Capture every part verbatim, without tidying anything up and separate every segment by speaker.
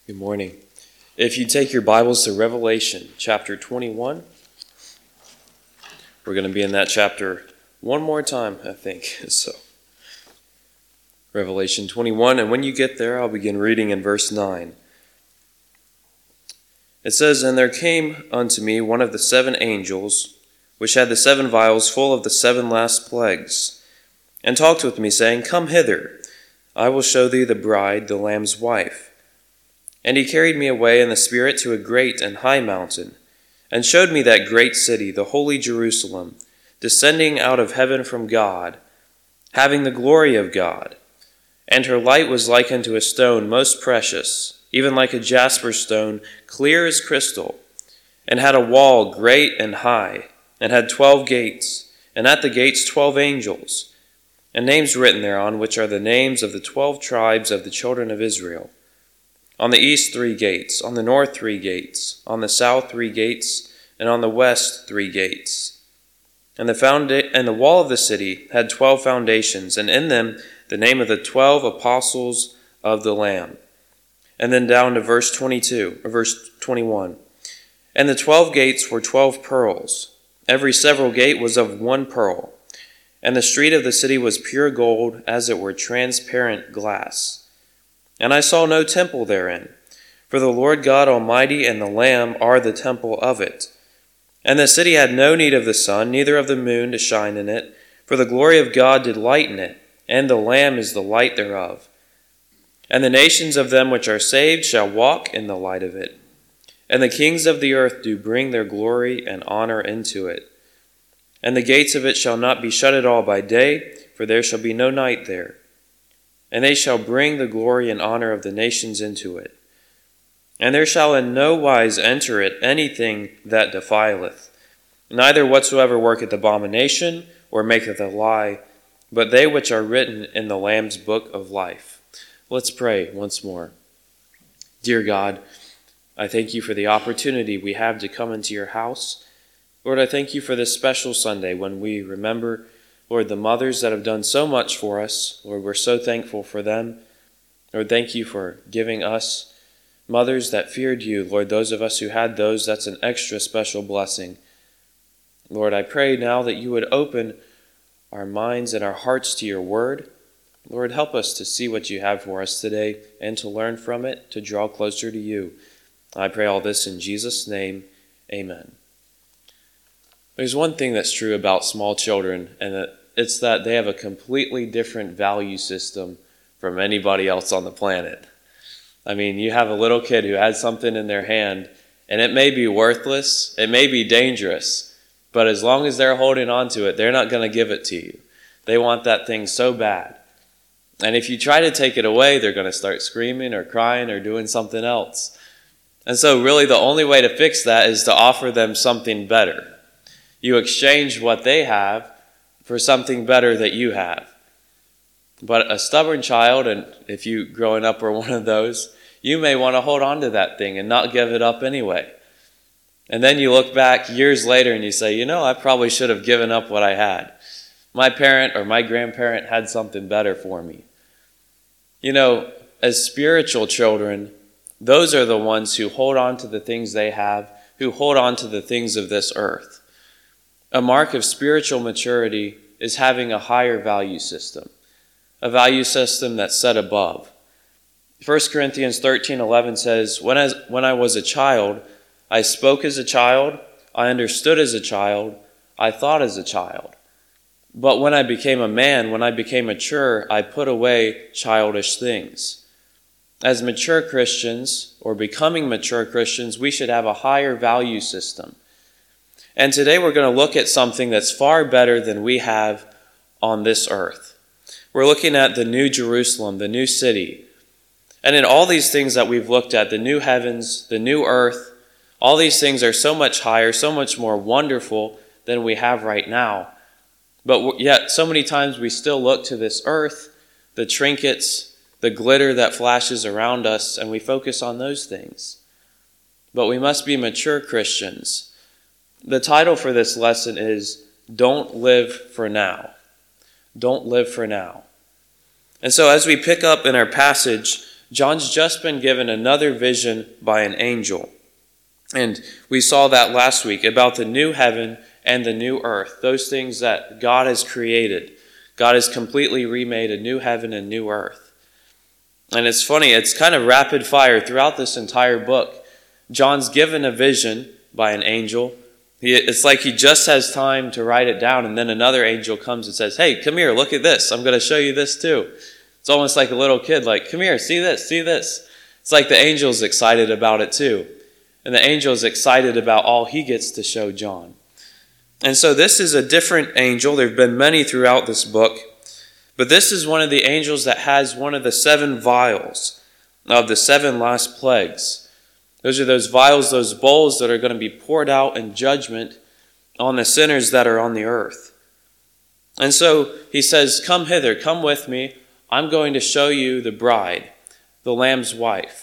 Speaker 1: Good morning. If you take your Bibles to Revelation chapter twenty-one, we're going to be in that chapter one more time, I think. So, Revelation twenty-one, and when you get there, I'll begin reading in verse nine. It says, "And there came unto me one of the seven angels, which had the seven vials full of the seven last plagues, and talked with me, saying, Come hither, I will show thee the bride, the Lamb's wife. And he carried me away in the Spirit to a great and high mountain, and showed me that great city, the holy Jerusalem, descending out of heaven from God, having the glory of God. And her light was like unto a stone most precious, even like a jasper stone, clear as crystal, and had a wall great and high, and had twelve gates, and at the gates twelve angels, and names written thereon, which are the names of the twelve tribes of the children of Israel. On the east three gates, on the north three gates, on the south three gates, and on the west three gates. And the founda- and the wall of the city had twelve foundations, and in them the name of the twelve apostles of the Lamb." And then down to verse twenty-two, or verse twenty-one. "And the twelve gates were twelve pearls. Every several gate was of one pearl. And the street of the city was pure gold, as it were transparent glass. And I saw no temple therein, for the Lord God Almighty and the Lamb are the temple of it. And the city had no need of the sun, neither of the moon to shine in it, for the glory of God did lighten it, and the Lamb is the light thereof. And the nations of them which are saved shall walk in the light of it. And the kings of the earth do bring their glory and honor into it. And the gates of it shall not be shut at all by day, for there shall be no night there. And they shall bring the glory and honor of the nations into it. And there shall in no wise enter it anything that defileth, neither whatsoever worketh abomination, or maketh a lie, but they which are written in the Lamb's book of life." Let's pray once more. Dear God, I thank you for the opportunity we have to come into your house. Lord, I thank you for this special Sunday when we remember, Lord, the mothers that have done so much for us. Lord, we're so thankful for them. Lord, thank you for giving us mothers that feared you. Lord, those of us who had those, that's an extra special blessing. Lord, I pray now that you would open our minds and our hearts to your word. Lord, help us to see what you have for us today and to learn from it, to draw closer to you. I pray all this in Jesus' name. Amen. There's one thing that's true about small children, and it's that they have a completely different value system from anybody else on the planet. I mean, you have a little kid who has something in their hand, and it may be worthless, it may be dangerous, but as long as they're holding on to it, they're not going to give it to you. They want that thing so bad. And if you try to take it away, they're going to start screaming or crying or doing something else. And so really the only way to fix that is to offer them something better. You exchange what they have for something better that you have. But a stubborn child, and if you growing up were one of those, you may want to hold on to that thing and not give it up anyway. And then you look back years later and you say, you know, I probably should have given up what I had. My parent or my grandparent had something better for me. You know, as spiritual children, those are the ones who hold on to the things they have, who hold on to the things of this earth. A mark of spiritual maturity is having a higher value system, a value system that's set above. First Corinthians thirteen eleven says, when I, when I was a child, I spoke as a child, I understood as a child, I thought as a child. But when I became a man, when I became mature, I put away childish things. As mature Christians, or becoming mature Christians, we should have a higher value system. And today we're going to look at something that's far better than we have on this earth. We're looking at the new Jerusalem, the new city. And in all these things that we've looked at, the new heavens, the new earth, all these things are so much higher, so much more wonderful than we have right now. But yet so many times we still look to this earth, the trinkets, the glitter that flashes around us, and we focus on those things. But we must be mature Christians. The title for this lesson is, Don't Live for Now. Don't live for now. And so as we pick up in our passage, John's just been given another vision by an angel. And we saw that last week about the new heaven and the new earth, those things that God has created. God has completely remade a new heaven and new earth. And it's funny, it's kind of rapid fire throughout this entire book. John's given a vision by an angel. He, it's like he just has time to write it down, and then another angel comes and says, hey, come here, look at this. I'm going to show you this too. It's almost like a little kid, like, come here, see this, see this. It's like the angel's excited about it too. And the angel's excited about all he gets to show John. And so this is a different angel. There have been many throughout this book. But this is one of the angels that has one of the seven vials of the seven last plagues. Those are those vials, those bowls that are going to be poured out in judgment on the sinners that are on the earth. And so he says, come hither, come with me. I'm going to show you the bride, the Lamb's wife.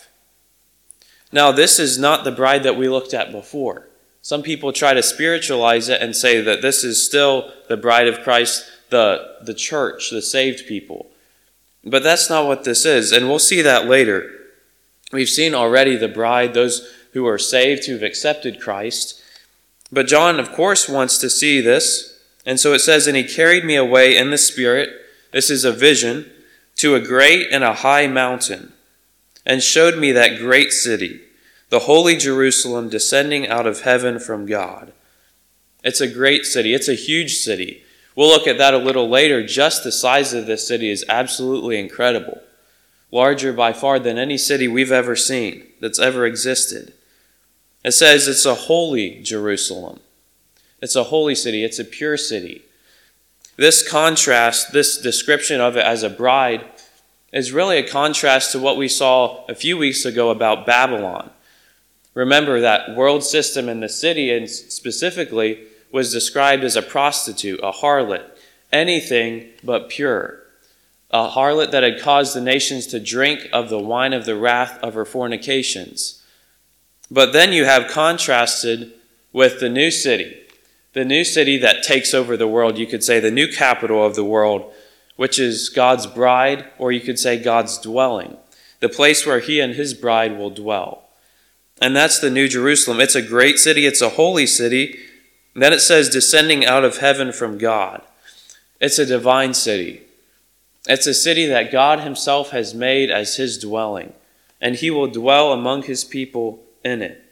Speaker 1: Now, this is not the bride that we looked at before. Some people try to spiritualize it and say that this is still the bride of Christ, the, the church, the saved people. But that's not what this is, and we'll see that later. We've seen already the bride, those who are saved, who've accepted Christ. But John, of course, wants to see this. And so it says, and he carried me away in the Spirit, this is a vision, to a great and a high mountain, and showed me that great city, the holy Jerusalem, descending out of heaven from God. It's a great city. It's a huge city. We'll look at that a little later. Just the size of this city is absolutely incredible. Larger by far than any city we've ever seen that's ever existed. It says it's a holy Jerusalem. It's a holy city. It's a pure city. This contrast, this description of it as a bride, is really a contrast to what we saw a few weeks ago about Babylon. Remember that world system in the city, and specifically, was described as a prostitute, a harlot, anything but pure. A harlot that had caused the nations to drink of the wine of the wrath of her fornications. But then you have contrasted with the new city, the new city that takes over the world, you could say the new capital of the world, which is God's bride, or you could say God's dwelling, the place where he and his bride will dwell. And that's the New Jerusalem. It's a great city. It's a holy city. And then it says descending out of heaven from God. It's a divine city. It's a city that God himself has made as his dwelling, and he will dwell among his people in it.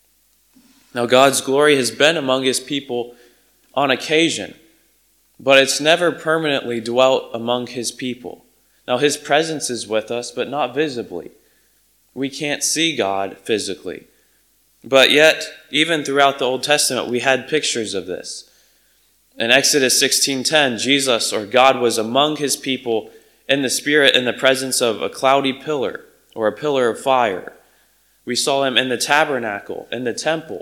Speaker 1: Now, God's glory has been among his people on occasion, but it's never permanently dwelt among his people. Now, his presence is with us, but not visibly. We can't see God physically. But yet, even throughout the Old Testament, we had pictures of this. In Exodus sixteen ten, Jesus, or God, was among his people in the Spirit in the presence of a cloudy pillar, or a pillar of fire. We saw him in the tabernacle, in the temple.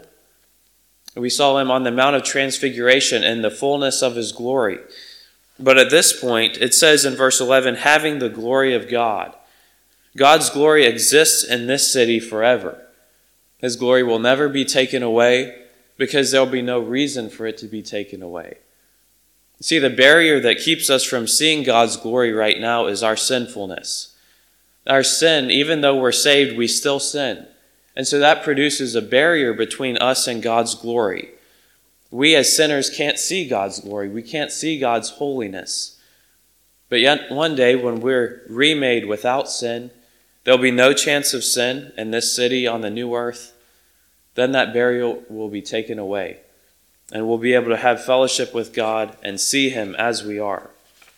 Speaker 1: We saw him on the Mount of Transfiguration in the fullness of his glory. But at this point, it says in verse eleven, having the glory of God. God's glory exists in this city forever. His glory will never be taken away because there will be no reason for it to be taken away. See, the barrier that keeps us from seeing God's glory right now is our sinfulness. Our sin, even though we're saved, we still sin. And so that produces a barrier between us and God's glory. We as sinners can't see God's glory. We can't see God's holiness. But yet one day when we're remade without sin, there'll be no chance of sin in this city on the new earth. Then that barrier will be taken away, and we'll be able to have fellowship with God and see him as we are.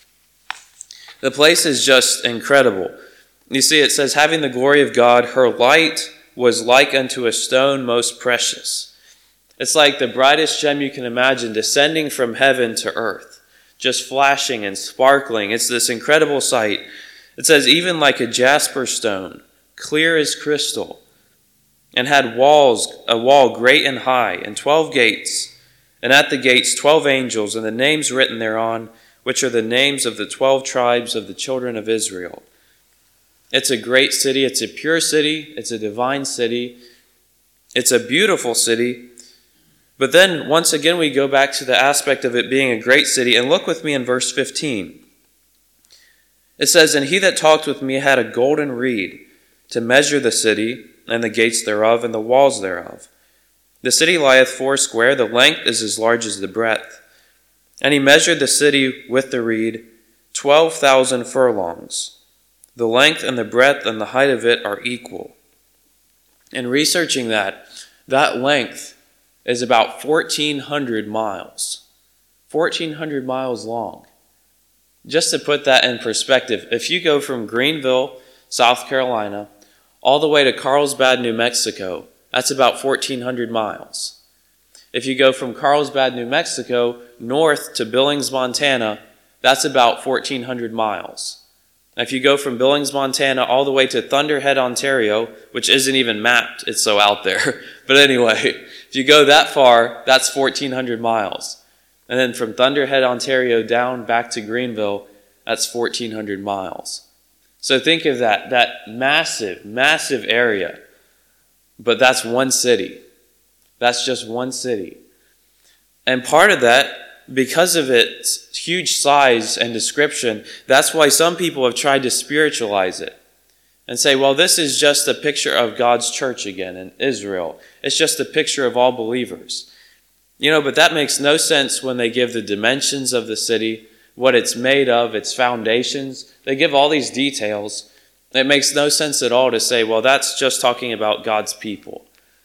Speaker 1: The place is just incredible. You see, it says, having the glory of God, her light was like unto a stone most precious. It's like the brightest gem you can imagine descending from heaven to earth, just flashing and sparkling. It's this incredible sight. It says, even like a jasper stone, clear as crystal, and had walls, a wall great and high, and twelve gates, and at the gates twelve angels, and the names written thereon, which are the names of the twelve tribes of the children of Israel. It's a great city. It's a pure city. It's a divine city. It's a beautiful city. But then, once again, we go back to the aspect of it being a great city, and look with me in verse fifteen. It says, and he that talked with me had a golden reed, to measure the city, and the gates thereof, and the walls thereof. The city lieth foursquare, the length is as large as the breadth. And he measured the city with the reed, twelve thousand furlongs. The length and the breadth and the height of it are equal. In researching that, that length is about fourteen hundred miles. fourteen hundred miles long. Just to put that in perspective, if you go from Greenville, South Carolina, all the way to Carlsbad, New Mexico, that's about fourteen hundred miles. If you go from Carlsbad, New Mexico, north to Billings, Montana, that's about fourteen hundred miles. If you go from Billings, Montana, all the way to Thunderhead, Ontario, which isn't even mapped, it's so out there. But anyway, if you go that far, that's fourteen hundred miles. And then from Thunderhead, Ontario, down back to Greenville, that's fourteen hundred miles. So think of that, that massive, massive area. But that's one city. That's just one city. And part of that, because of its huge size and description, that's why some people have tried to spiritualize it and say, well, this is just a picture of God's church again in Israel. It's just a picture of all believers. You know, but that makes no sense when they give the dimensions of the city, what it's made of, its foundations. They give all these details. It makes no sense at all to say, well, that's just talking about God's people.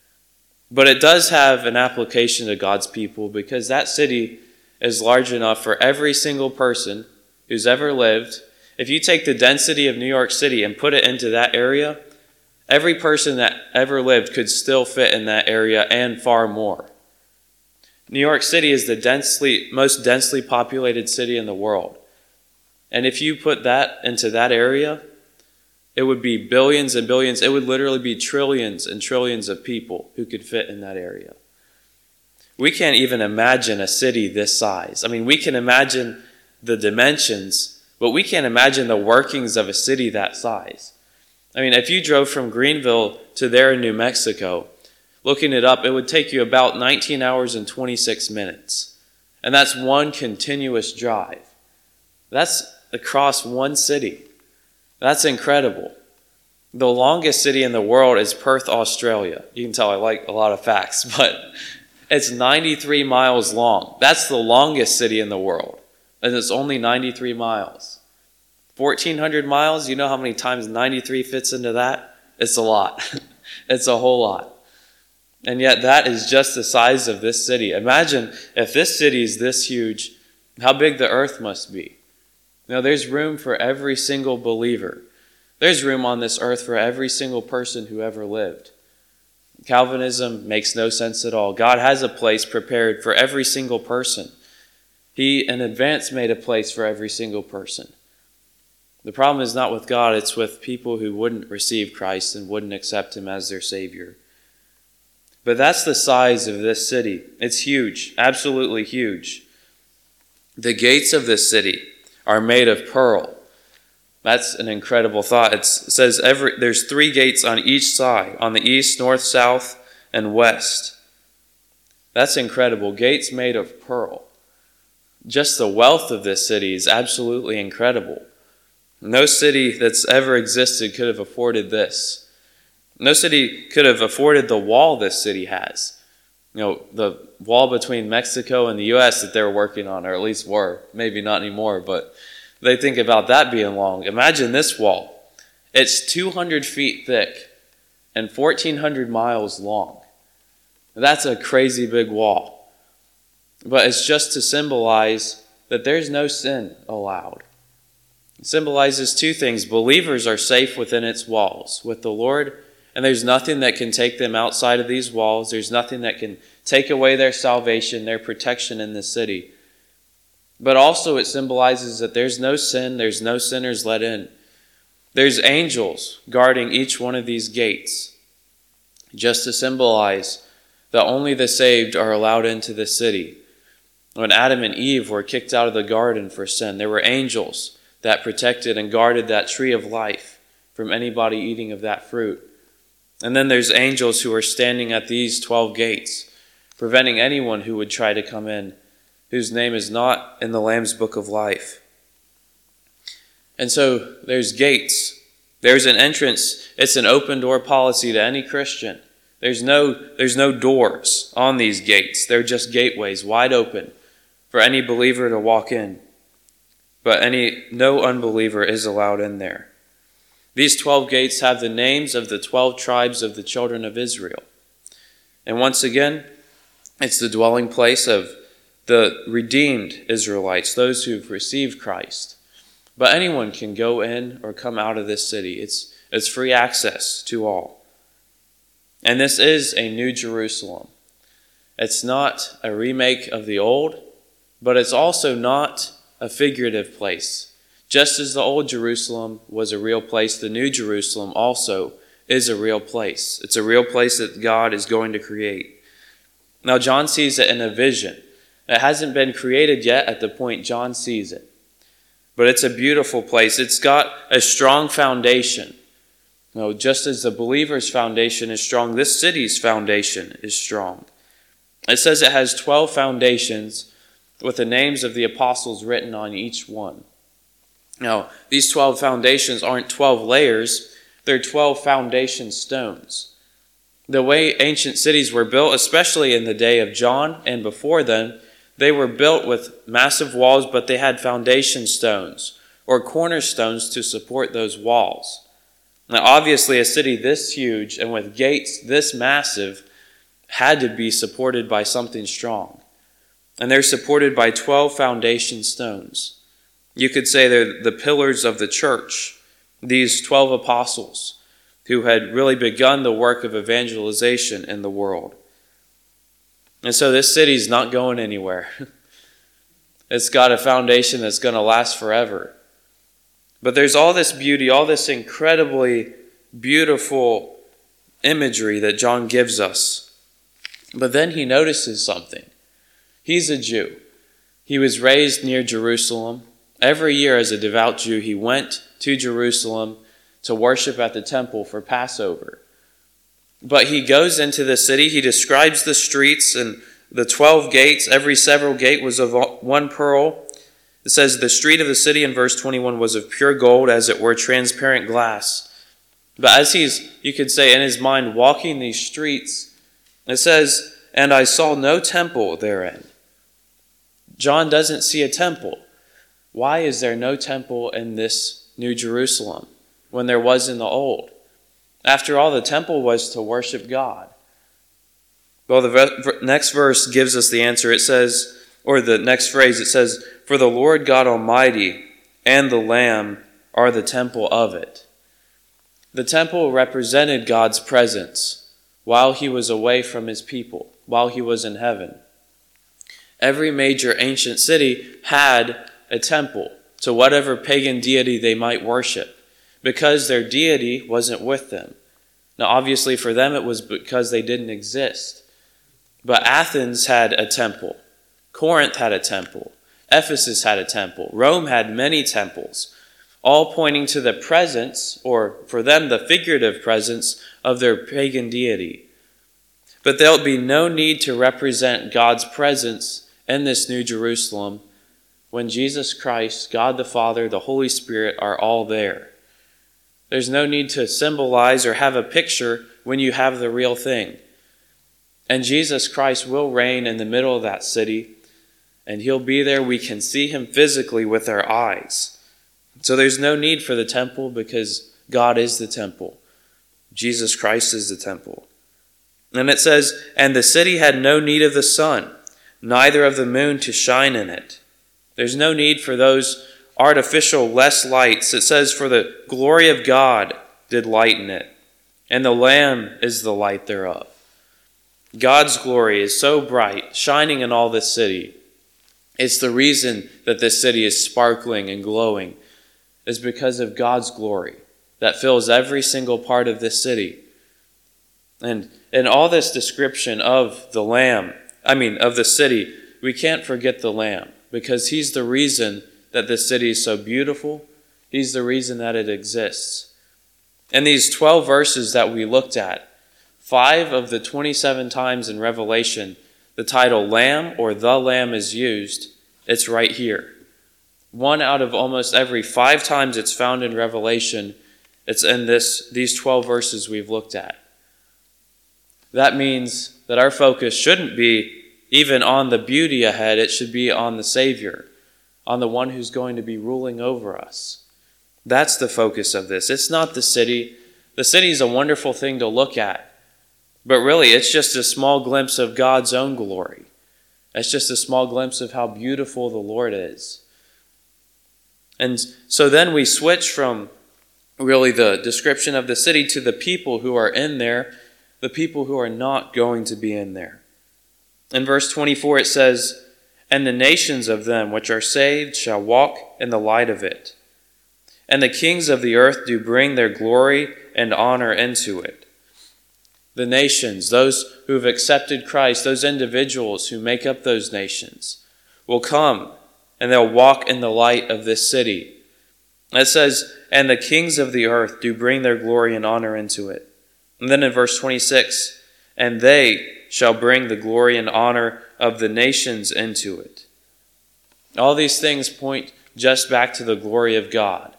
Speaker 1: But it does have an application to God's people because that city is large enough for every single person who's ever lived. If you take the density of New York City and put it into that area, every person that ever lived could still fit in that area and far more. New York City is the densely, most densely populated city in the world. And if you put that into that area, it would be billions and billions. It would literally be trillions and trillions of people who could fit in that area. We can't even imagine a city this size. I mean, we can imagine the dimensions, but we can't imagine the workings of a city that size. I mean, if you drove from Greenville to there in New Mexico, looking it up, it would take you about nineteen hours and twenty-six minutes. And that's one continuous drive. That's across one city. That's incredible. The longest city in the world is Perth, Australia. You can tell I like a lot of facts, but it's ninety-three miles long. That's the longest city in the world, and it's only ninety-three miles. fourteen hundred miles, you know how many times ninety-three fits into that? It's a lot. It's a whole lot. And yet that is just the size of this city. Imagine if this city is this huge, how big the earth must be. Now, there's room for every single believer. There's room on this earth for every single person who ever lived. Calvinism makes no sense at all. God has a place prepared for every single person. He, in advance, made a place for every single person. The problem is not with God, it's with people who wouldn't receive Christ and wouldn't accept him as their Savior. But that's the size of this city. It's huge, absolutely huge. The gates of this city are made of pearl. That's an incredible thought. It's, it says every there's three gates on each side, on the east, north, south, and west. That's incredible. Gates made of pearl. Just the wealth of this city is absolutely incredible. No city that's ever existed could have afforded this. No city could have afforded the wall this city has. You know, the wall between Mexico and the U S that they were working on, or at least were. Maybe not anymore, but they think about that being long. Imagine this wall. It's two hundred feet thick and fourteen hundred miles long. That's a crazy big wall. But it's just to symbolize that there's no sin allowed. It symbolizes two things. Believers are safe within its walls with the Lord, and there's nothing that can take them outside of these walls. There's nothing that can take away their salvation, their protection in this city. But also it symbolizes that there's no sin, there's no sinners let in. There's angels guarding each one of these gates, just to symbolize that only the saved are allowed into the city. When Adam and Eve were kicked out of the garden for sin, there were angels that protected and guarded that tree of life from anybody eating of that fruit. And then there's angels who are standing at these twelve gates, preventing anyone who would try to come in, whose name is not in the Lamb's book of life. And so there's gates There's an entrance. It's an open door policy to any Christian. There's no, there's no doors on these gates. They're just gateways, wide open for any believer to walk in. But any no unbeliever is allowed in there. These twelve gates have the names of the twelve tribes of the children of Israel. And once again, it's the dwelling place of the redeemed Israelites, those who've received Christ. But anyone can go in or come out of this city. It's, it's free access to all. And this is a new Jerusalem. It's not a remake of the old, but it's also not a figurative place. Just as the old Jerusalem was a real place, the new Jerusalem also is a real place. It's a real place that God is going to create. Now, John sees it in a vision. It hasn't been created yet at the point John sees it. But it's a beautiful place. It's got a strong foundation. You know, just as the believer's foundation is strong, this city's foundation is strong. It says it has twelve foundations with the names of the apostles written on each one. Now, these twelve foundations aren't twelve layers. They're twelve foundation stones. The way ancient cities were built, especially in the day of John and before then, they were built with massive walls, but they had foundation stones or cornerstones to support those walls. Now, obviously, a city this huge and with gates this massive had to be supported by something strong. And they're supported by twelve foundation stones. You could say they're the pillars of the church, these twelve apostles who had really begun the work of evangelization in the world. And so this city's not going anywhere. It's got a foundation that's going to last forever. But there's all this beauty, all this incredibly beautiful imagery that John gives us. But then he notices something. He's a Jew. He was raised near Jerusalem. Every year as a devout Jew, he went to Jerusalem to worship at the temple for Passover. But he goes into the city. He describes the streets and the twelve gates. Every several gate was of one pearl. It says the street of the city in verse twenty-one was of pure gold, as it were transparent glass. But as he's, you could say, in his mind walking these streets, it says, and I saw no temple therein. John doesn't see a temple. Why is there no temple in this New Jerusalem when there was in the old? After all, the temple was to worship God. Well, the next verse gives us the answer. It says, or the next phrase, it says, for the Lord God Almighty and the Lamb are the temple of it. The temple represented God's presence while he was away from his people, while he was in heaven. Every major ancient city had a temple to whatever pagan deity they might worship, because their deity wasn't with them. Now, obviously, for them it was because they didn't exist. But Athens had a temple. Corinth had a temple. Ephesus had a temple. Rome had many temples, all pointing to the presence, or for them, the figurative presence of their pagan deity. But there'll be no need to represent God's presence in this New Jerusalem when Jesus Christ, God the Father, the Holy Spirit are all there. There's no need to symbolize or have a picture when you have the real thing. And Jesus Christ will reign in the middle of that city, and he'll be there. We can see him physically with our eyes. So there's no need for the temple because God is the temple. Jesus Christ is the temple. And it says, and the city had no need of the sun, neither of the moon to shine in it. There's no need for those artificial less lights. It says, for the glory of God did lighten it, and the Lamb is the light thereof. God's glory is so bright, shining in all this city. It's the reason that this city is sparkling and glowing, is because of God's glory that fills every single part of this city. And in all this description of the Lamb, I mean, of the city, we can't forget the Lamb, because he's the reason that this city is so beautiful. He's the reason that it exists. In these twelve verses that we looked at, five of the twenty-seven times in Revelation, the title Lamb or the Lamb is used. It's right here. One out of almost every five times it's found in Revelation, It's in this these twelve verses we've looked at. That means that our focus shouldn't be even on the beauty ahead. It should be on the Savior, on the one who's going to be ruling over us. That's the focus of this. It's not the city. The city is a wonderful thing to look at, but really it's just a small glimpse of God's own glory. It's just a small glimpse of how beautiful the Lord is. And so then we switch from really the description of the city to the people who are in there, the people who are not going to be in there. In verse twenty-four it says, "And the nations of them which are saved shall walk in the light of it. And the kings of the earth do bring their glory and honor into it." The nations, those who have accepted Christ, those individuals who make up those nations, will come and they'll walk in the light of this city. It says, "And the kings of the earth do bring their glory and honor into it." And then in verse twenty-six, "And they shall bring the glory and honor of the nations into it." All these things point just back to the glory of God.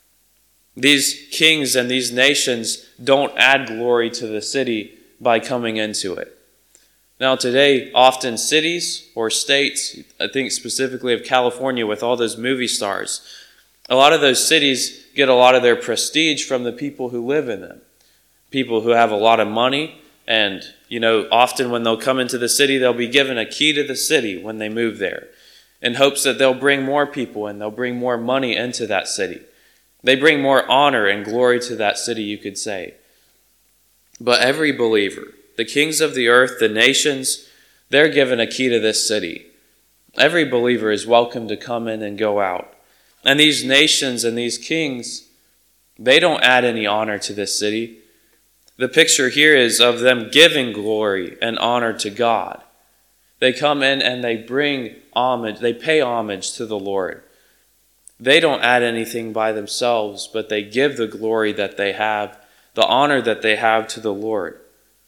Speaker 1: These kings and these nations don't add glory to the city by coming into it. Now today, often cities or states, I think specifically of California with all those movie stars, a lot of those cities get a lot of their prestige from the people who live in them. People who have a lot of money, and, you know, often when they'll come into the city, they'll be given a key to the city when they move there, in hopes that they'll bring more people and they'll bring more money into that city. They bring more honor and glory to that city, you could say. But every believer, the kings of the earth, the nations, they're given a key to this city. Every believer is welcome to come in and go out. And these nations and these kings, they don't add any honor to this city. The picture here is of them giving glory and honor to God. They come in and they bring homage, they pay homage to the Lord. They don't add anything by themselves, but they give the glory that they have, the honor that they have to the Lord.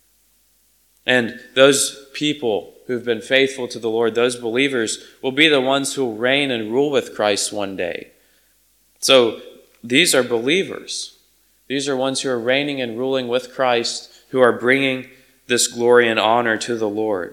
Speaker 1: And those people who've been faithful to the Lord, those believers, will be the ones who will reign and rule with Christ one day. So these are believers. These are ones who are reigning and ruling with Christ, who are bringing this glory and honor to the Lord.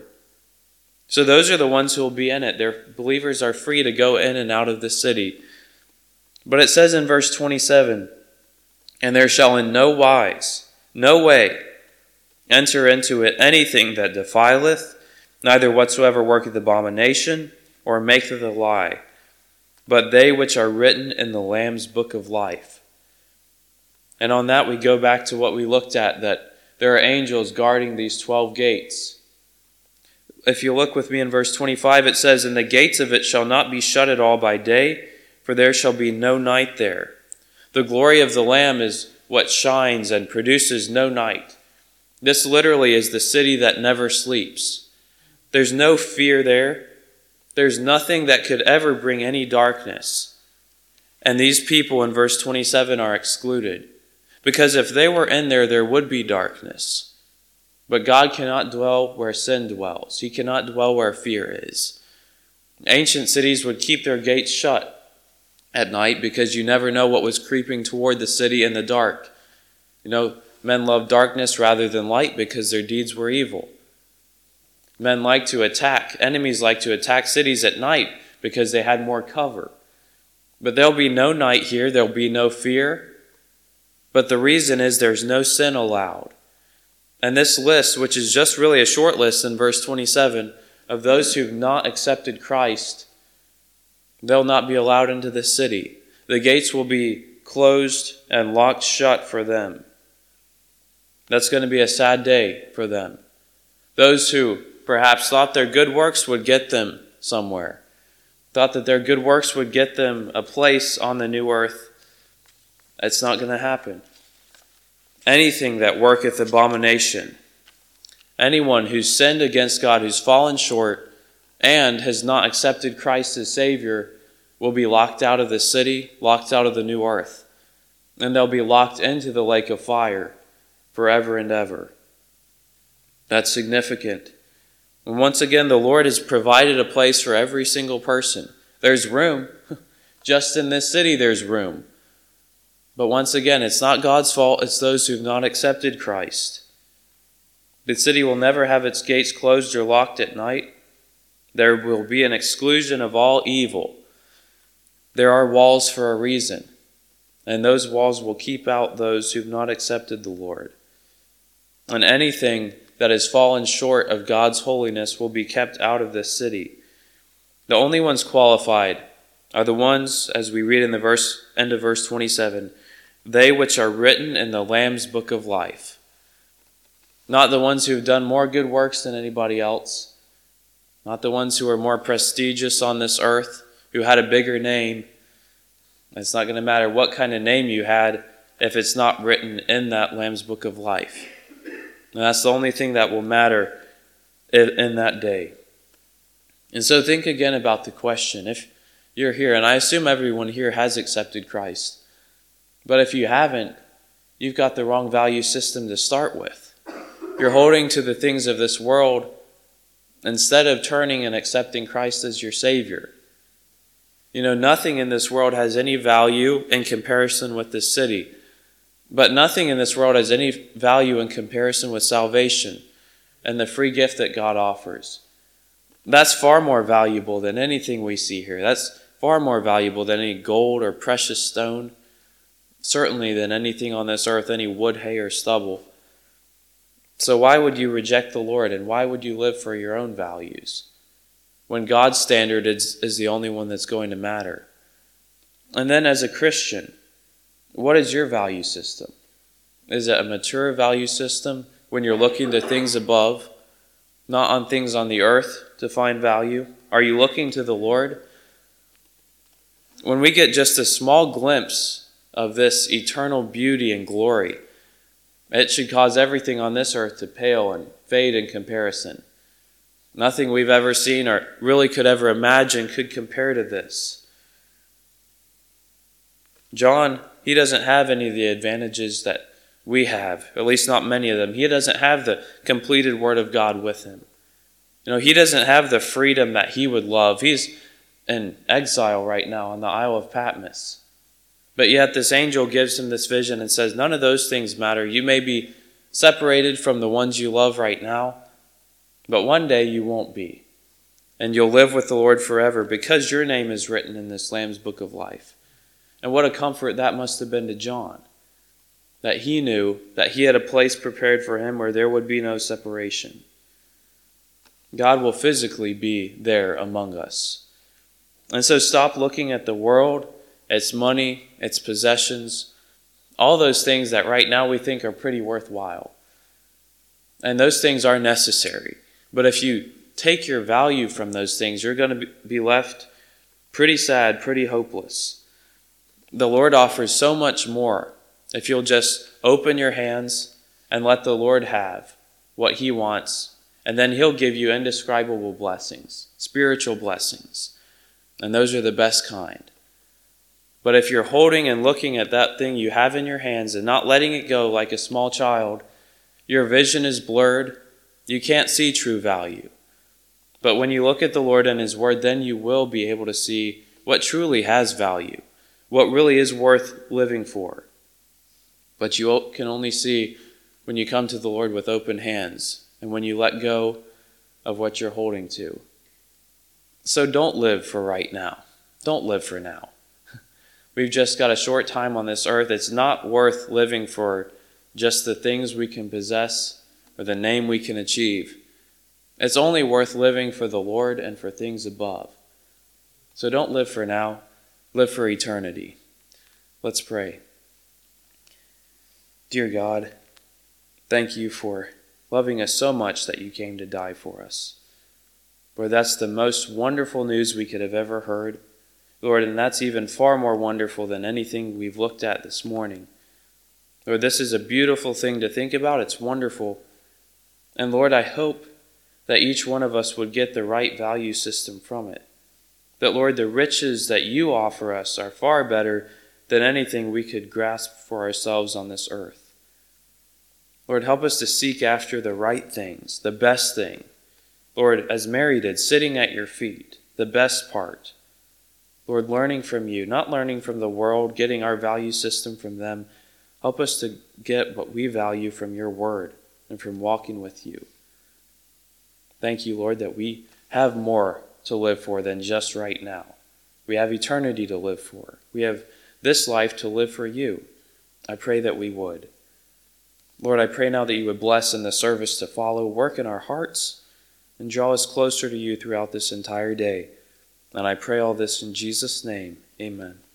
Speaker 1: So those are the ones who will be in it. Their believers are free to go in and out of the city. But it says in verse twenty-seven, "And there shall in no wise, no way, enter into it anything that defileth, neither whatsoever worketh abomination, or maketh a lie, but they which are written in the Lamb's book of life." And on that we go back to what we looked at, that there are angels guarding these twelve gates. If you look with me in verse twenty-five, it says, "And the gates of it shall not be shut at all by day, for there shall be no night there." The glory of the Lamb is what shines and produces no night. This literally is the city that never sleeps. There's no fear there. There's nothing that could ever bring any darkness. And these people in verse twenty-seven are excluded. Because if they were in there, there would be darkness. But God cannot dwell where sin dwells. He cannot dwell where fear is. Ancient cities would keep their gates shut at night because you never know what was creeping toward the city in the dark. You know, men loved darkness rather than light because their deeds were evil. Men like to attack, enemies like to attack cities at night because they had more cover. But there'll be no night here, there'll be no fear. But the reason is there's no sin allowed. And this list, which is just really a short list in verse twenty-seven, of those who've not accepted Christ, they'll not be allowed into the city. The gates will be closed and locked shut for them. That's going to be a sad day for them. Those who perhaps thought their good works would get them somewhere, thought that their good works would get them a place on the new earth, it's not going to happen. Anything that worketh abomination, anyone who's sinned against God, who's fallen short, and has not accepted Christ as Savior, will be locked out of the city, locked out of the new earth. And they'll be locked into the lake of fire forever and ever. That's significant. And once again, the Lord has provided a place for every single person. There's room. Just in this city, there's room. But once again, it's not God's fault, it's those who have not accepted Christ. The city will never have its gates closed or locked at night. There will be an exclusion of all evil. There are walls for a reason, and those walls will keep out those who have not accepted the Lord. And anything that has fallen short of God's holiness will be kept out of this city. The only ones qualified are the ones, as we read in the verse, end of verse twenty-seven, they which are written in the Lamb's book of life. Not the ones who have done more good works than anybody else. Not the ones who are more prestigious on this earth, who had a bigger name. It's not going to matter what kind of name you had if it's not written in that Lamb's book of life. And that's the only thing that will matter in that day. And so think again about the question. If you're here, and I assume everyone here has accepted Christ, but if you haven't, you've got the wrong value system to start with. You're holding to the things of this world instead of turning and accepting Christ as your Savior. You know, nothing in this world has any value in comparison with this city. But nothing in this world has any value in comparison with salvation and the free gift that God offers. That's far more valuable than anything we see here. That's far more valuable than any gold or precious stone. Certainly than anything on this earth, any wood, hay, or stubble. So why would you reject the Lord, and why would you live for your own values when God's standard is, is the only one that's going to matter? And then as a Christian, what is your value system? Is it a mature value system when you're looking to things above, not on things on the earth to find value? Are you looking to the Lord? When we get just a small glimpse of this eternal beauty and glory, it should cause everything on this earth to pale and fade in comparison. Nothing we've ever seen or really could ever imagine could compare to this. John, he doesn't have any of the advantages that we have, at least not many of them. He doesn't have the completed Word of God with him. You know, he doesn't have the freedom that he would love. He's in exile right now on the Isle of Patmos. But yet this angel gives him this vision and says, none of those things matter. You may be separated from the ones you love right now, but one day you won't be. And you'll live with the Lord forever because your name is written in this Lamb's book of life. And what a comfort that must have been to John, that he knew that he had a place prepared for him where there would be no separation. God will physically be there among us. And so stop looking at the world, its money, its possessions, all those things that right now we think are pretty worthwhile. And those things are necessary. But if you take your value from those things, you're going to be left pretty sad, pretty hopeless. The Lord offers so much more if you'll just open your hands and let the Lord have what he wants, and then he'll give you indescribable blessings, spiritual blessings. And those are the best kind. But if you're holding and looking at that thing you have in your hands and not letting it go like a small child, your vision is blurred. You can't see true value. But when you look at the Lord and his word, then you will be able to see what truly has value, what really is worth living for. But you can only see when you come to the Lord with open hands and when you let go of what you're holding to. So don't live for right now. Don't live for now. We've just got a short time on this earth. It's not worth living for just the things we can possess or the name we can achieve. It's only worth living for the Lord and for things above. So don't live for now. Live for eternity. Let's pray. Dear God, thank you for loving us so much that you came to die for us. Lord, that's the most wonderful news we could have ever heard. Lord, and that's even far more wonderful than anything we've looked at this morning. Lord, this is a beautiful thing to think about. It's wonderful. And Lord, I hope that each one of us would get the right value system from it. That, Lord, the riches that you offer us are far better than anything we could grasp for ourselves on this earth. Lord, help us to seek after the right things, the best thing. Lord, as Mary did, sitting at your feet, the best part. Lord, learning from you, not learning from the world, getting our value system from them. Help us to get what we value from your word and from walking with you. Thank you, Lord, that we have more to live for than just right now. We have eternity to live for. We have this life to live for you. I pray that we would. Lord, I pray now that you would bless in the service to follow, work in our hearts, and draw us closer to you throughout this entire day. And I pray all this in Jesus' name. Amen.